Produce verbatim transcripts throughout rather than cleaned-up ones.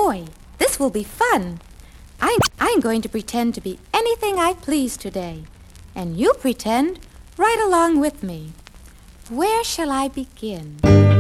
boy, this will be fun. I'm, I'm going to pretend to be anything I please today. And you pretend right along with me. Where shall I begin?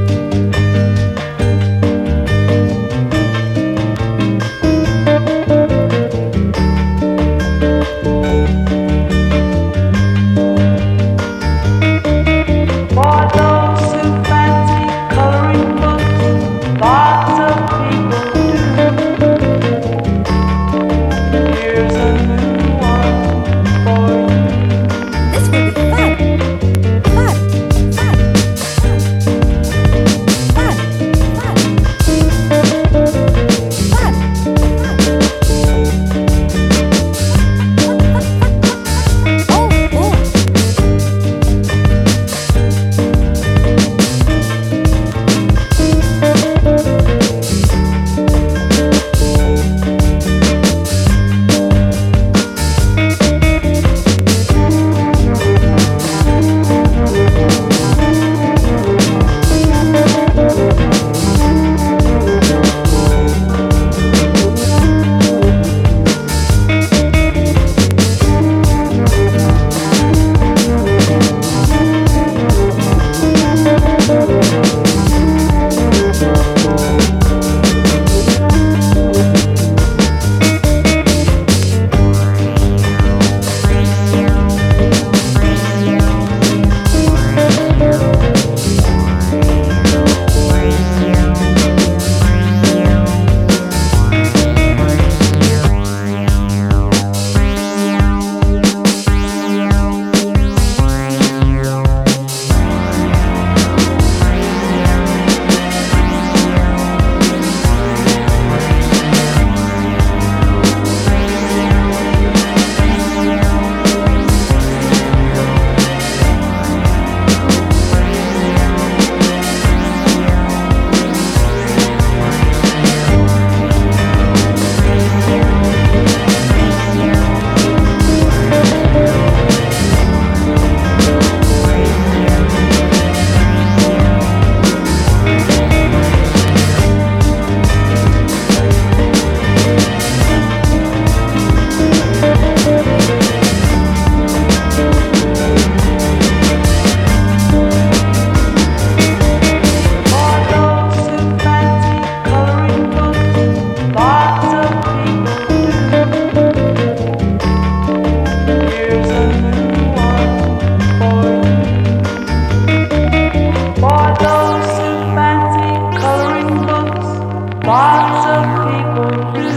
Lots of people do.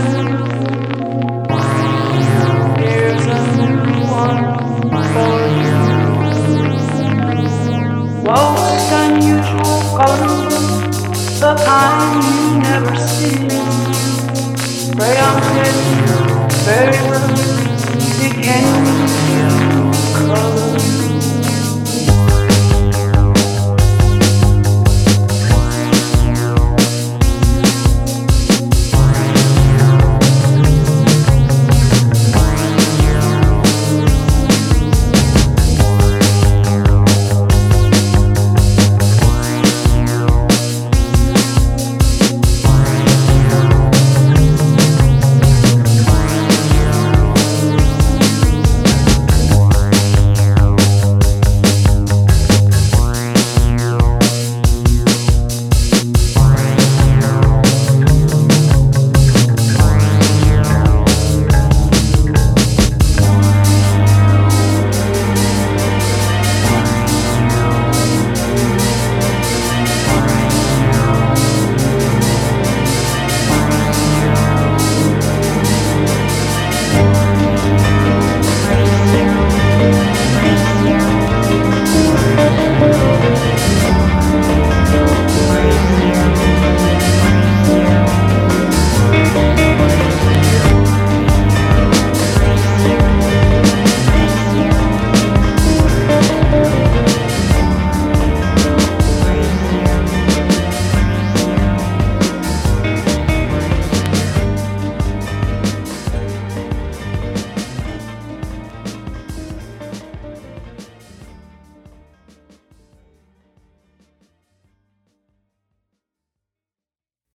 Here's a new one for you. Most unusual colors, the kind you never see. Rayon pen, very well, it can be color.